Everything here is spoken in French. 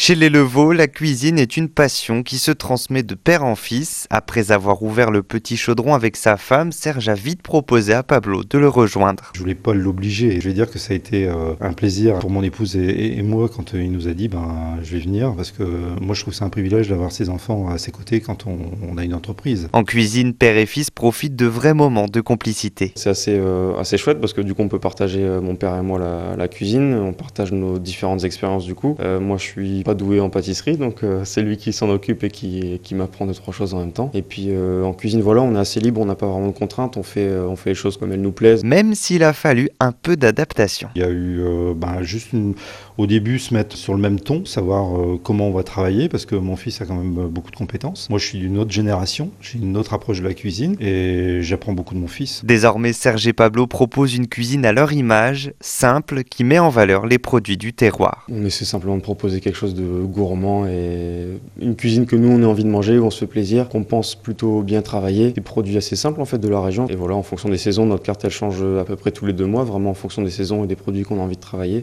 Chez les Levaux, la cuisine est une passion qui se transmet de père en fils. Après avoir ouvert le petit chaudron avec sa femme, Serge a vite proposé à Pablo de le rejoindre. Je voulais pas l'obliger. Je vais dire que ça a été un plaisir pour mon épouse et moi quand il nous a dit je vais venir, parce que moi je trouve que c'est un privilège d'avoir ses enfants à ses côtés quand on a une entreprise. En cuisine, père et fils profitent de vrais moments de complicité. C'est assez chouette parce que du coup on peut partager, mon père et moi, la cuisine, on partage nos différentes expériences du coup. Moi je suis pas doué en pâtisserie, donc c'est lui qui s'en occupe et qui m'apprend 2-3 choses en même temps. Et puis en cuisine, voilà, on est assez libre, on n'a pas vraiment de contraintes, on fait les choses comme elles nous plaisent. Même s'il a fallu un peu d'adaptation. Il y a eu au début se mettre sur le même ton, savoir comment on va travailler, parce que mon fils a quand même beaucoup de compétences. Moi je suis d'une autre génération, j'ai une autre approche de la cuisine et j'apprends beaucoup de mon fils. Désormais, Serge et Pablo proposent une cuisine à leur image, simple, qui met en valeur les produits du terroir. On essaie simplement de proposer quelque chose de gourmand et une cuisine que nous on a envie de manger, où on se fait plaisir, qu'on pense plutôt bien travailler. Des produits assez simples en fait de la région. Et voilà, en fonction des saisons, notre carte elle change à peu près tous les 2 mois, vraiment en fonction des saisons et des produits qu'on a envie de travailler.